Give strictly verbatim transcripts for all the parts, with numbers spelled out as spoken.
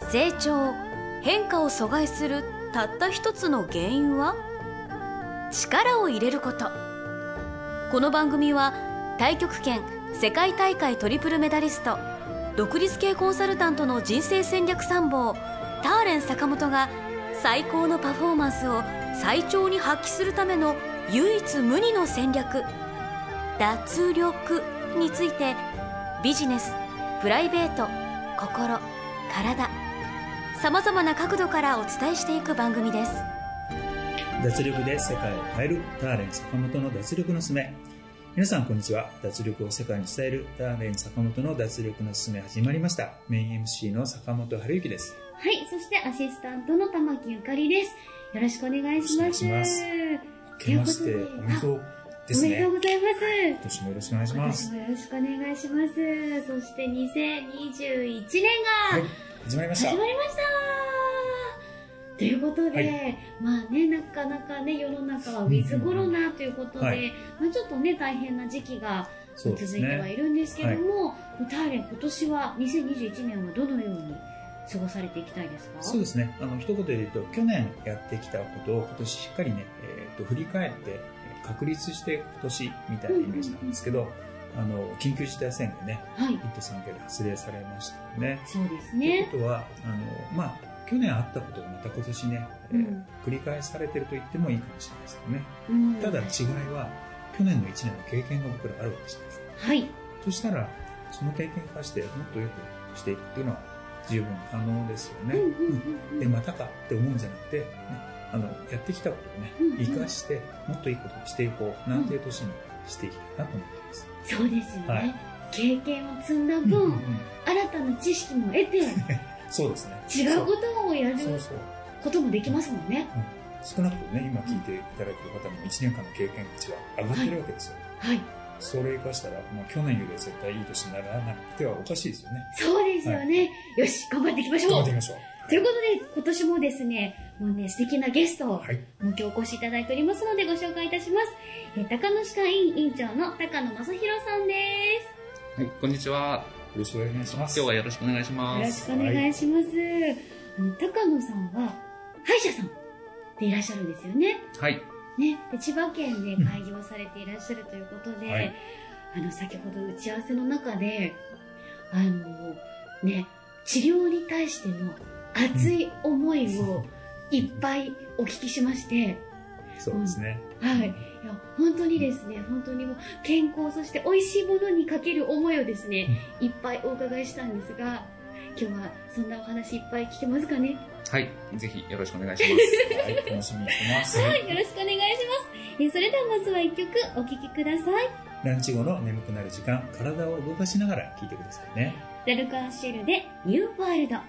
成長、変化を阻害するたった一つの原因は力を入れること。この番組は太極拳世界大会トリプルメダリスト、独立系コンサルタントの人生戦略参謀ターレン坂本が最高のパフォーマンスを最長に発揮するための唯一無二の戦略、脱力についてビジネス、プライベート、心、体、さまざまな角度からお伝えしていく番組です。 脱力で世界を変えるターレン坂本の脱力のすすめ。皆さんこんにちは。脱力を世界に伝えるターレン坂本の脱力のすすめ始まりました。メイン エムシー の坂本春之です。 はい、そしてアシスタントの玉木ゆかりです。よろしくお願いします。 お願いします。明けましておめでとうですね。 おめでとうございます。 今年もよろしくお願いします。 今年もよろしくお願いします。そしてにせんにじゅういちねんが、 はい、始まりました。 始まりましたということで、はい、まあね、なかなかね、世の中はウィズコロナということで、はい、まあ、ちょっとね、大変な時期が続いてはいるんですけども、はい、ターレン、今年はにせんにじゅういちねんはどのように過ごされていきたいですか？ そうですね、あの一言で言うと、去年やってきたことを今年しっかりね、えー、と振り返って確立して今年みたいなイメージなんですけど、うんうんうん、あの緊急事態宣言ね、はい、いっ都さん県で発令されましたよね。 そうですね。 ということは、あのまあ去年あったことがまた今年ね、うん、えー、繰り返されていると言ってもいいかもしれないですよね、うん、ただ違いは去年のいちねんの経験が僕らあるわけじゃないですか。 はい。 そしたらその経験を生かしてもっと良くしていくっていうのは十分可能ですよね、うんうんうんうん、でまたかって思うんじゃなくて、ね、あのやってきたことをね、うんうん、生かしてもっといいことにしていこうなんていう年にしていきたいなと思っています、 うん、そうですよね、はい、経験を積んだ分、うんうん、新たな知識も得てそうですね。 違うことをやることもできますもんね。 うん、少なくともね、今聞いていただいている方もいちねんかんの経験値は上がってるわけですよ。 はい。はい、 それを生かしたら、まあ、去年よりは絶対いい年にならなくてはおかしいですよね。 そうですよね。はい、よし、頑張っていきましょう。 頑張っていきましょう。 ということで、今年もですね、もうね、素敵なゲストを、はい、もう今日お越しいただいておりますのでご紹介いたします。えー、高野歯科医院院長の高野正弘さんです。 はい、こんにちは。 よろしくお願いします。 今日はよろしくお願いします。 よろしくお願いします。はい、あの高野さんは歯医者さんでいらっしゃるんですよね。 はい。 ね、で千葉県で開業されていらっしゃるということで、うん、はい、あの先ほど打ち合わせの中であのね、治療に対しての熱い思いをいっぱいお聞きしまして。 うん、そうですね。 うん、はい。いや本当にですね、本当にもう健康、そして美味しいものにかける思いをですね、うん、いっぱいお伺いしたんですが、今日はそんなお話いっぱい聞けますかね？ はい、ぜひよろしくお願いします。 はい、楽しみにしてます。 はい、よろしくお願いします。えそれではまずは一曲お聴きください。 ランチ後の眠くなる時間、体を動かしながら聴いてくださいね。 ラルカンシェルでニューワールド。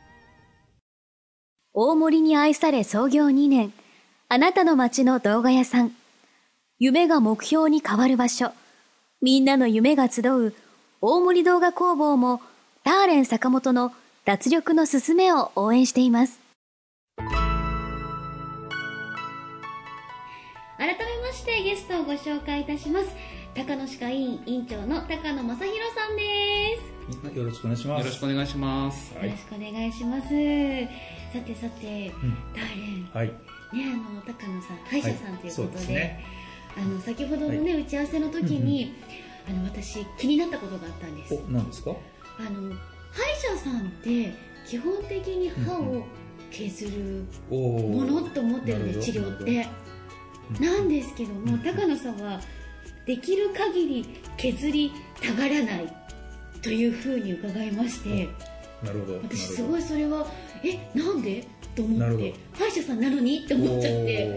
大森に愛され創業にねん、あなたの街の動画屋さん。夢が目標に変わる場所。みんなの夢が集う大森動画工房もターレン坂本の脱力のすすめを応援しています。 改めましてゲストをご紹介いたします。高野歯科医院院長の高野正弘さんです。 よろしくお願いします。 よろしくお願いします。 よろしくお願いします。さてさて、うん、ターレン、 はい、 ね、あの高野さん歯医者さんということで、はい、ね、あの先ほどのね、はい、打ち合わせの時に、うんうん、あの私気になったことがあったんです。 お、何ですか？ あの歯医者さんって基本的に歯を削るものと思ってるんです、治療ってなんですけども、高野さんはできる限り削りたがらないというふうに伺いまして、 なるほど、 私すごいそれはえなんでと思って、歯医者さんなのにって思っちゃって、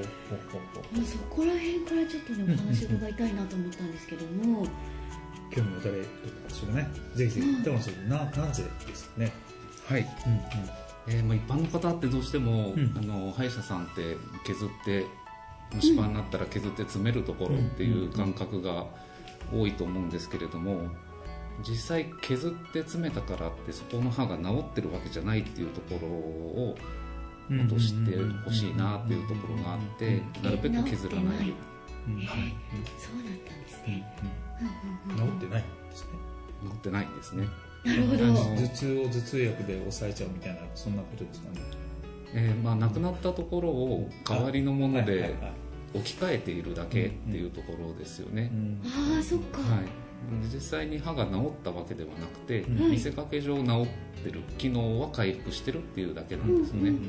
そこら辺からちょっとねお話伺いたいなと思ったんですけども、 興味持たれる方もね、ぜひぜひ高野さん、ななぜですかね。 はい、うんうん、えーまあ、一般の方ってどうしても、うん、あの歯医者さんって削って虫歯になったら削って詰めるところっていう感覚が多いと思うんですけれども、実際削って詰めたからってそこの歯が治ってるわけじゃないっていうところを落としてほしいなっていうところがあって、なるべく削らないように。 そうだったんですね。 治ってないんですね。 治ってないんですね。 なるほど。 頭痛を頭痛薬で抑えちゃうみたいな、そんなことですかね。 えーまあ、なくなったところを代わりのもので置き換えているだけっていうところですよね。 ああ、そっか。 はい、実際に歯が治ったわけではなくて、うん、見せかけ上治ってる、機能は回復してるっていうだけなんですね。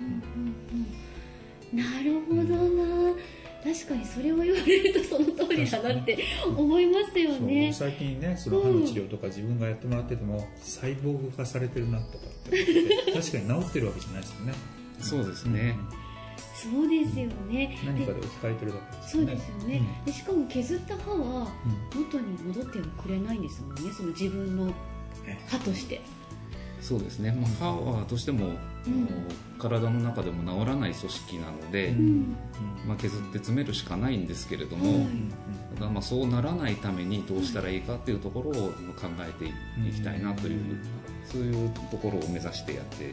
なるほどな。確かにそれを言われるとその通りだなって思いますよね。 最近ね、その歯の治療とか自分がやってもらってても、サイボーグ化されてるなとかって確かに治ってるわけじゃないですよね。 そうですね、 うん、そうですよね。 何かで置き換えてるだけですよね。そうですよね、うん、でしかも削った歯は元に戻ってはくれないんですもんね、その自分の歯として。 そうですね、まあ、歯はどうしても、うん、体の中でも治らない組織なので、うんまあ、削って詰めるしかないんですけれども、うん、ただまあそうならないためにどうしたらいいかっていうところを考えていきたいなという、うん、そういうところを目指してやっています。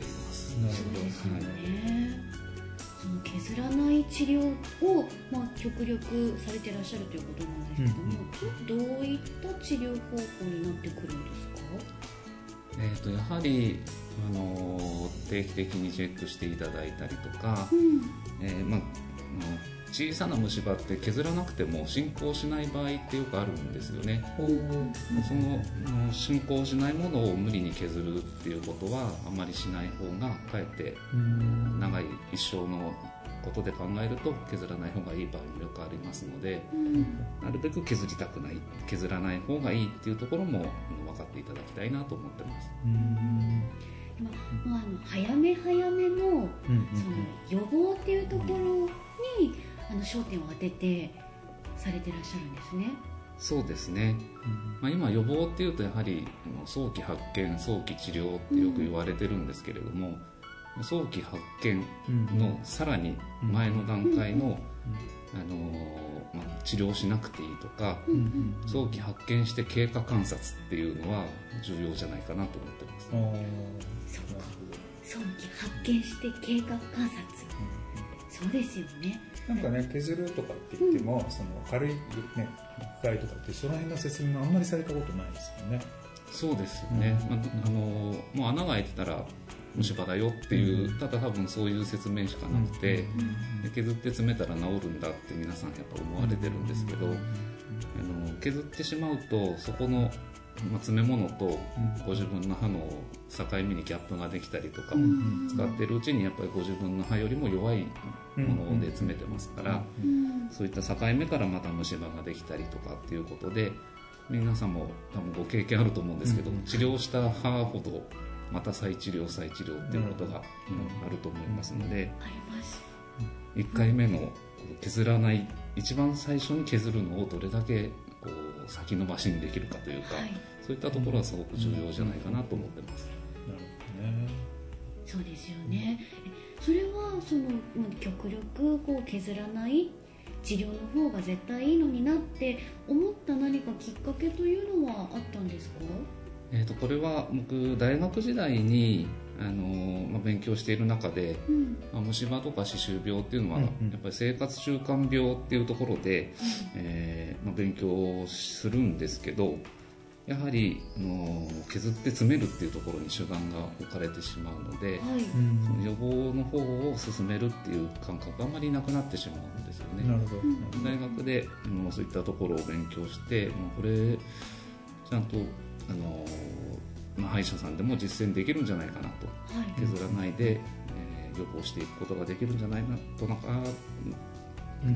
なるほどですね、その削らない治療を、まあ、極力されていらっしゃるということなんですけども、うん、どういった治療方法になってくるんですか？ えー、とやはり、あのー、定期的にチェックしていただいたりとか、 うんえーまあ、小さな虫歯って削らなくても進行しない場合ってよくあるんですよね。その進行しないものを無理に削るっていうことはあまりしない方がかえって長い一生のことで考えると削らない方がいい場合もよくありますので、うん、なるべく削りたくない、削らない方がいいっていうところも分かっていただきたいなと思ってます。 うんまあ、あの早め早めの、うんうんうん、その予防っていうところに、うん、あの焦点を当ててされてらっしゃるんですね。 そうですね、うんまあ、今予防っていうとやはり早期発見早期治療ってよく言われてるんですけれども、うん、早期発見のさらに前の段階の、あのまあ、治療しなくていいとか、うん、早期発見して経過観察っていうのは重要じゃないかなと思ってます。 そうか、早期発見して経過観察、うん、そうですよね。 なんかね、削るとかって言っても、うん、その軽いね深いとかってその辺の説明もあんまりされたことないですよね。 そうですよね、うんまあ、あのもう穴が開いてたら虫歯だよっていう、うん、ただ多分そういう説明しかなくて、うん、削って詰めたら治るんだって皆さんやっぱ思われてるんですけど、うん、あの削ってしまうとそこのまあ、詰め物とご自分の歯の境目にギャップができたりとか、うん、使っているうちにやっぱりご自分の歯よりも弱いもので詰めてますから、うん、そういった境目からまた虫歯ができたりとかっていうことで皆さんも多分ご経験あると思うんですけど、うん、治療した歯ほどまた再治療再治療っていうことが、うん、あると思いますので、いっかいめの削らない一番最初に削るのをどれだけこう先延ばしにできるかというか、はい、そういったところはすごく重要じゃないかなと思ってます。 なるほどね。 そうですよね。それはその極力こう削らない治療の方が絶対いいのになって思った何かきっかけというのはあったんですか？ えー、とこれは僕大学時代にあの、まあ、勉強している中で、うんまあ、虫歯とか歯周病っていうのは、うんうん、やっぱり生活習慣病っていうところで、うんえーまあ、勉強するんですけどやはりの削って詰めるっていうところに主眼が置かれてしまうので、はい、その予防の方を進めるっていう感覚があまりなくなってしまうんですよね。 なるほど。 大学でもうそういったところを勉強してもうこれちゃんとあのまあ、歯医者さんでも実践できるんじゃないかなと、はい、削らないで、えー、予防していくことができるんじゃないなとなんか、うん、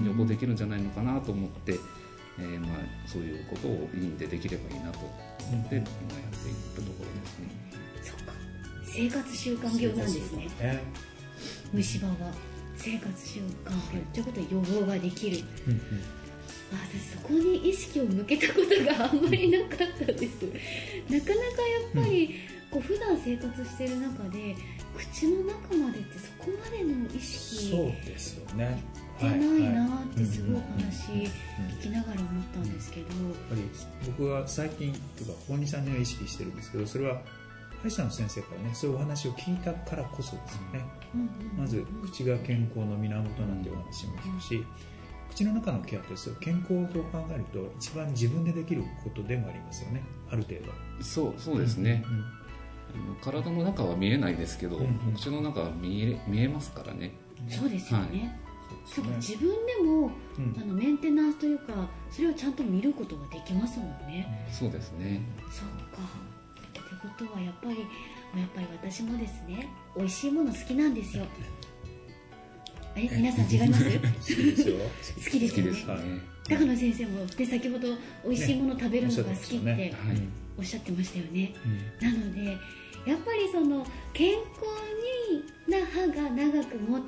予防できるんじゃないのかなと思って、えーまあ、そういうことをいいんでできればいいなと思って、うん、今やっているところですね。 そっか、生活習慣病なんですね。虫歯は生活習慣病ということで予防ができる。うんうん私そこに意識を向けたことがあんまりなかったです。なかなかやっぱり、うん、こう普段生活している中で口の中までってそこまでの意識そうですよねってないなってすごい話聞きながら思ったんですけど、やっぱり僕は最近というか大西さんには意識してるんですけどそれは歯医者の先生からねそういうお話を聞いたからこそですよね、うんうんうん、まず口が健康の源なんていうお話も聞くし口の中のケアとして健康と考えると一番自分でできることでもありますよね、ある程度。 そうそうですね、 うんうん、 あの体の中は見えないですけど、うんうん、お口の中は見え、見えますからね。 そうですよね、はい、そうか、自分でも、 うん、 あのメンテナンスというかそれをちゃんと見ることができますもんね、 うん、そうですね。 そうか、ってことはやっぱりやっぱり私もですね、美味しいもの好きなんですよ。え、皆さん違います？ 好きですよ。 好きですよね。 はい、 高野先生もで先ほど美味しいもの食べるのが好きっておっしゃってましたよね。なのでやっぱりその健康にな歯が長く持って、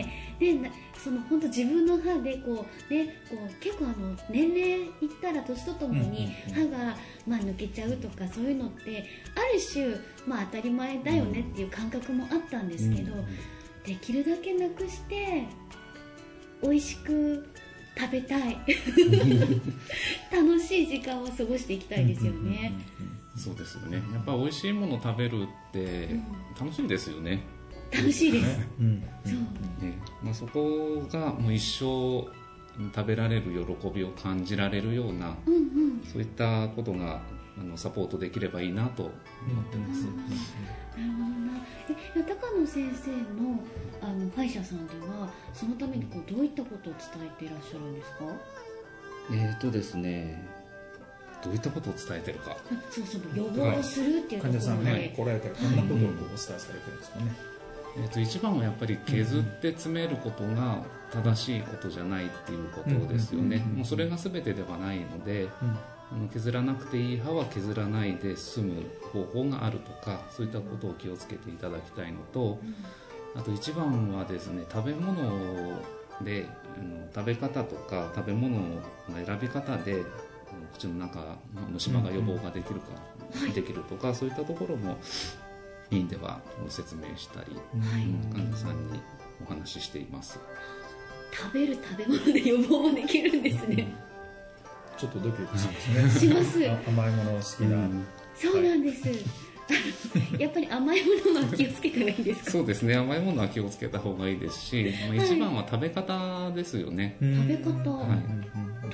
うん、でその本当自分の歯でこうね、こう結構あの年齢いったら年とともに歯がまあ抜けちゃうとかそういうのってある種まあ当たり前だよねっていう感覚もあったんですけど、できるだけなくして美味しく食べたい楽しい時間を過ごしていきたいですよね。 そうですよね。やっぱ美味しいもの食べるって楽しいですよね。 楽しいです。 うん、そう、ね、まあ、そこがもう一生食べられる喜びを感じられるような、うんうん、そういったことがあのサポートできればいいなと思ってます。 なるほどな。え、高野先生のあの歯医者さんではそのためにこうどういったことを伝えていらっしゃるんですか？ えーとですね、どういったことを伝えてるか。 そうそう、予防するっていうところで、 患者さんね、来られたらこんなことをお伝えされてるんですかね。 えーと一番はやっぱり削って詰めることが正しいことじゃないっていうことですよね。もうそれが全てではないので、うん、あの削らなくていい歯は削らないで済む方法があるとか、そういったことを気をつけていただきたいのと、うん、あと一番はですね、食べ物であの食べ方とか食べ物の選び方で口の中虫歯が予防ができるか、うん、できるとか、はい、そういったところも院では説明したり、はい、患者さんにお話ししています。 食べる食べ物で予防もできるんですね。 ちょっとドキドキしますね。 します。 甘いもの好きな、うん、 そうなんです、はい、やっぱり甘いものは気をつけた方がいいですか？ そうですね、甘いものは気をつけた方がいいですし、まあ、一番は食べ方ですよね、 はい、食べ方、 はい、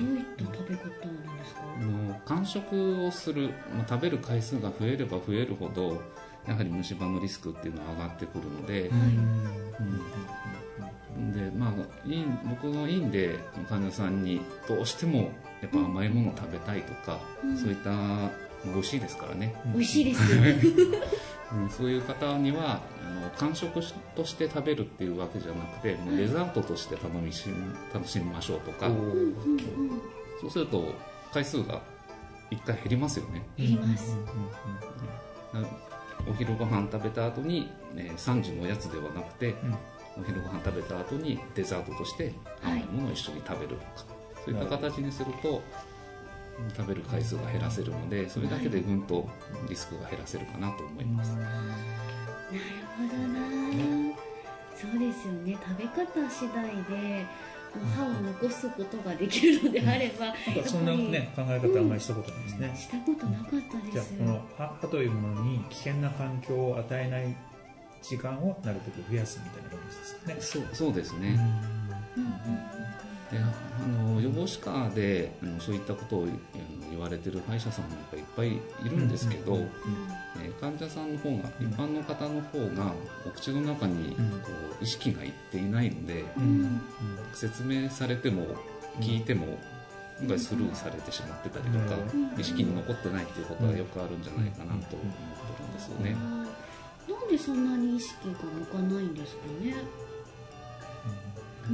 どういった食べ方なんですか？ もう間食をする、まあ、食べる回数が増えれば増えるほどやはり虫歯のリスクっていうのは上がってくるので、はい、うん、で、まあ、僕の院で患者さんにどうしてもやっぱ甘いものを食べたいとか、うん、そういった美味しいですからね、 美味しいですうん、そういう方にはあの間食として食べるっていうわけじゃなくて、もうデザートとして楽しみ、楽しみましょうとか、そうすると回数がいっかい減りますよね。 減ります、 うん、お昼ご飯食べた後に、ね、さんじのおやつではなくて、うん、お昼ご飯食べた後にデザートとして甘いものを一緒に食べるとか、はい、そういった形にすると食べる回数が減らせるので、それだけでぐんとリスクが減らせるかなと思います。なるほどな。そうですよね、食べ方次第で歯を残すことができるのであれば、 うん、そんな、ね、考え方あんまりしたことないですね、 うん、したことなかったです。 じゃあこの 歯, 歯というものに危険な環境を与えない時間をなるべく増やすみたいな感じですかね。 そう、そうですね、うんうんうん、であの予防歯科であのそういったことを言われてる歯医者さんもやっぱりいっぱいいるんですけど、うんうんうんえー、患者さんの方が、一般の方の方がお口の中にこう意識がいっていないので、うんうん、説明されても聞いても今回スルーされてしまってたりとか、意識に残ってないっていうことはよくあるんじゃないかなと思ってるんですよね。 なんでそんなに意識が向かないんですかね。うん、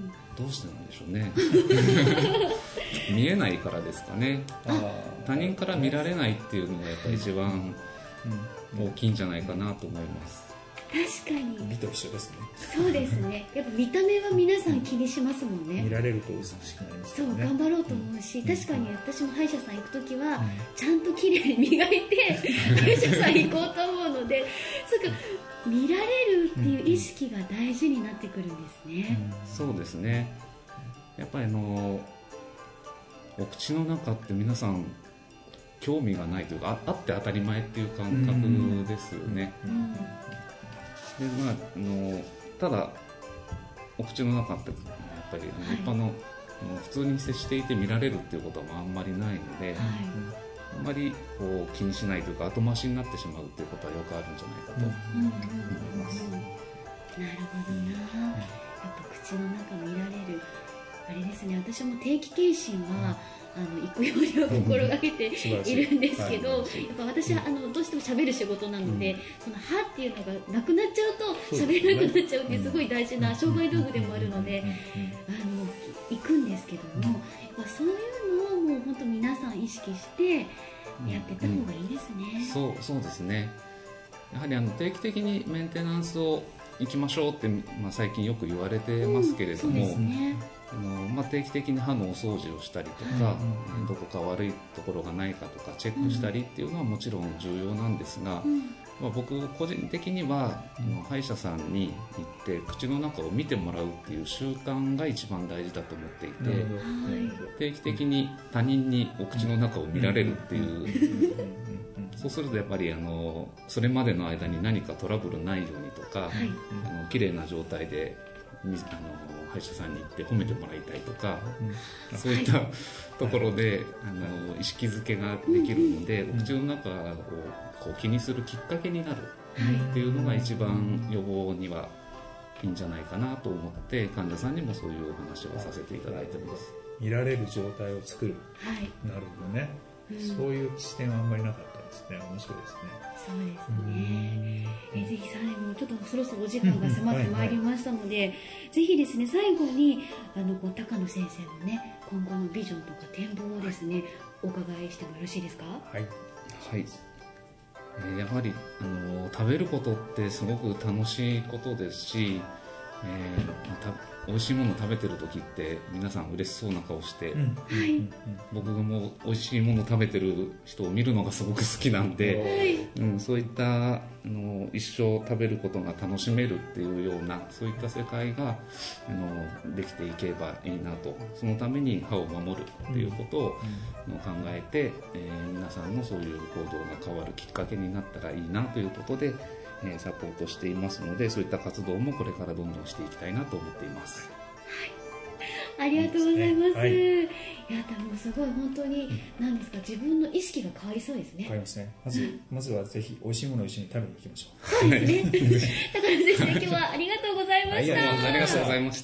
どうしてなんでしょうね見えないからですかね。他人から見られないっていうのがやっぱり一番大きいんじゃないかなと思います。 確かに美と一緒ですね。 そうですね、やっぱ見た目は皆さん気にしますもんね。 見られると美しくなりますよね。 そう、頑張ろうと思うし、うん、確かに私も歯医者さん行くときは、うん、ちゃんときれいに磨いて歯医者さん行こうと思うので、そうか、見られるっていう意識が大事になってくるんですね、 うん、そうですね。やっぱりあのお口の中って皆さん興味がないというか、 あ, あって当たり前っていう感覚ですよね、うんうん、でまあ、あのただお口の中ってやっぱり一般の普通に接していて見られるっていうことはあんまりないので、はい、あんまりこう気にしないというか後回しになってしまうっていうことはよくあるんじゃないかと思います。 なるほどな。やっぱ口の中見られるあれですね。私も定期検診はあの行くようには心がけているんですけど、やっぱ私はあのどうしても喋る仕事なので、うん、その歯っていうのがなくなっちゃうと喋れなくなっちゃうっていうすごい大事な商売道具でもあるので、あの行くんですけども、やっぱそういうのをもう本当皆さん意識してやってた方がいいですね。 うん、そうそうですね。やはりあの定期的にメンテナンスを行きましょうって、まあ、最近よく言われてますけれども、うん、そうですね。あのまあ、定期的に歯のお掃除をしたりとか、はい、どこか悪いところがないかとかチェックしたりっていうのはもちろん重要なんですが、うん、まあ、僕個人的には、うん、歯医者さんに行って口の中を見てもらうっていう習慣が一番大事だと思っていて、はい、定期的に他人にお口の中を見られるっていう、そうするとやっぱりあのそれまでの間に何かトラブルないようにとか、はい、あの綺麗な状態であの歯医者さんに行って褒めてもらいたいとか、うん、そういったところで、はい、あの意識づけができるので、うん、お口の中をこう気にするきっかけになるっていうのが一番予防にはいいんじゃないかなと思って患者さんにもそういうお話をさせていただいてます。 見られる状態を作る、はい、なるほどね、うん、そういう視点はあんまりなかったですね。面白いですね。 そうですね。えぜひ最後ちょっとそろそろお時間が迫ってまいりましたので、はいはい、ぜひですね最後にあのこう高野先生のね今後のビジョンとか展望をですね、はい、お伺いしてもよろしいですか？ はい、はい、えー、やはりあの食べることってすごく楽しいことですし、えーまた美味しいものを食べてる時って皆さん嬉しそうな顔して、うん、はい、僕も美味しいものを食べてる人を見るのがすごく好きなんで、はい、うん、そういったあの一生食べることが楽しめるっていうようなそういった世界があのできていけばいいなと、そのために歯を守るっていうことを、うん、考えて、えー、皆さんのそういう行動が変わるきっかけになったらいいなということでサポートしていますので、そういった活動もこれからどんどんしていきたいなと思っています。 はい、ありがとうございます。はい、いや多分すごい本当に何ですか、自分の意識が変わりそうですね。 変わりますね。まずまずはぜひ美味しいものを一緒に食べに行きましょう。 そうですね。高野先生今日はありがとうございました。 はい、ありがとうございました。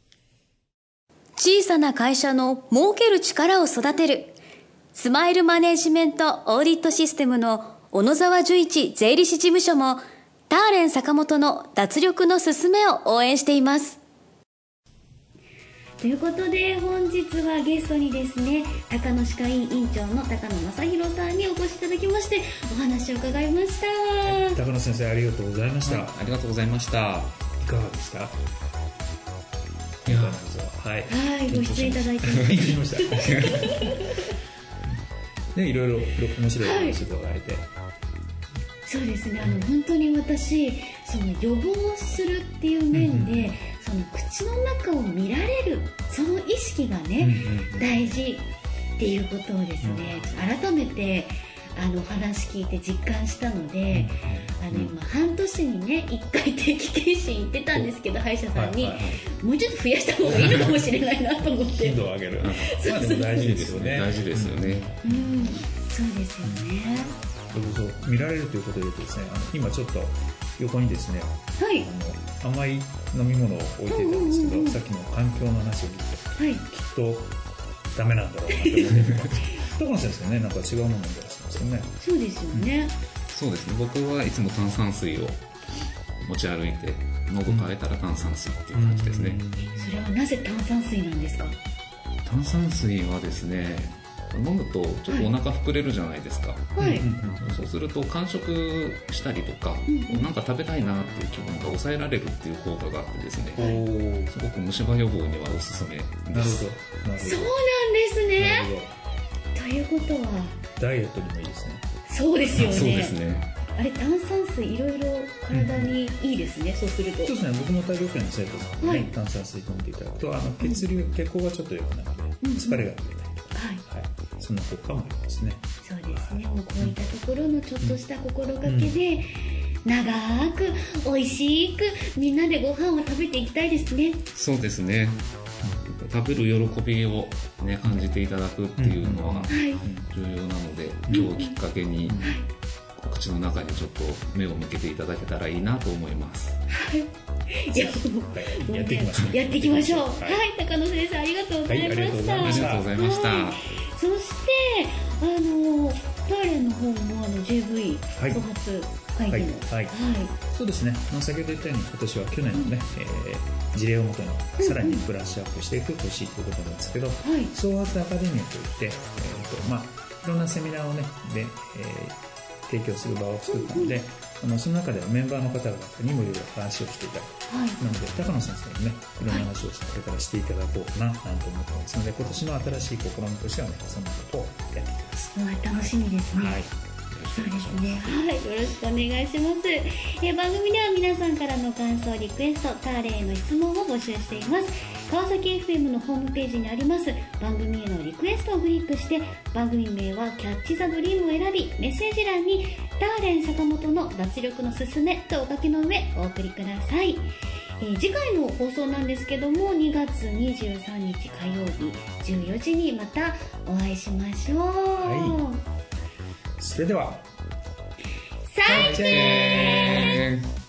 小さな会社の儲ける力を育てるスマイルマネジメントオーディットシステムの小野沢純一税理士事務所もターレン坂本の脱力の進めを応援しています。 ということで本日はゲストにですね高野歯科医院院長の高野正弘さんにお越しいただきましてお話を伺いました。 はい、高野先生ありがとうございました。はい、 ありがとうございました。 いかがでした？いやはい、はい、ご出演いただいてましたね、いろいろ面白い話をいただいて、はい、 そうですね、あの本当に私その予防するっていう面で、うんうん、その口の中を見られるその意識がね、うんうん、大事っていうことをですね、うん、改めてあの話聞いて実感したので、うん、あの今半年にねいっかい定期検診行ってたんですけど歯医者さんに、はいはいはい、もうちょっと増やした方がいいのかもしれないなと思って頻度を上げるまあでも大事ですよね。 大事ですよね、 うん、うん、そうですよね、 うん、そうそう見られるということで言うとですね、あの今ちょっと横にですね、はい、あの甘い飲み物を置いてたんですけど、うんうんうんうん、さっきの環境の話を聞いて、はい、きっとダメなんだろうなと思ってます高野先生ね、なんか違うもの飲んでらっしゃいますよね。 そうですよね、うん、 そうですね、僕はいつも炭酸水を持ち歩いて喉乾いたら炭酸水っていう感じですね、うん、 それはなぜ炭酸水なんですか？ 炭酸水はですね、飲むとちょっとお腹膨れるじゃないですか、はい、そうすると間食したりとか、うん、なんか食べたいなっていう気分が抑えられるっていう効果があってですね、はい、すごく虫歯予防にはおすすめです。 なるほど、なるほど、 そうなんですね。ということはダイエットにもいいですね。 そうですよね。 そうですね。 あれ炭酸水いろいろ体にいいですね、うん、そうすると。 そうですね、僕も体力系の生徒さんに、ね、はい、炭酸水飲んでいただくとあの血流、うん、血行がちょっと良くなるので、うん、疲れが出たりとか、はいはい、そんな効果もありますね。 そうですね、もうこういったところのちょっとした心がけで、うん、長く美味しくみんなでご飯を食べていきたいですね。 そうですね。 食べる喜びを、ね、感じていただくっていうのは重要なので、今日をきっかけに口の中にちょっと目を向けていただけたらいいなと思います。 いや、 やっていきましょう。 やっていきましょう。はい、高野先生ありがとうございました。 ありがとうございました。 そしてあのターレンの方もあの ジェーブイ 創発会議の、 はいはいはい、そうですね。先ほど言ったように今年は去年のね、えー、事例をもとにさらにブラッシュアップしていく年ということなんですけど、はい、創発アカデミーといって、えーとまあ、いろんなセミナーをねで、えー提供する場を作ったので、あのその中ではメンバーの方々にもいろいろ話をしていただく、はい、なので高野先生にねいろんな話をこれからしていただこうかななんて思ってますので、今年の新しい試みとしてはねそのことをやっていきます。 楽しみですね。はい、そうですね。はい、よろしくお願いします。え番組では皆さんからの感想、リクエスト、ターレへの質問を募集しています。川崎 エフエム のホームページにあります番組へのリクエストをクリックして、番組名はキャッチザドリームを選び、メッセージ欄にターレン坂本の脱力のすすめとお書きの上お送りください。えー、次回の放送なんですけども、にがつにじゅうさんにち火曜日じゅうよじにまたお会いしましょう。はい、 それでは再見。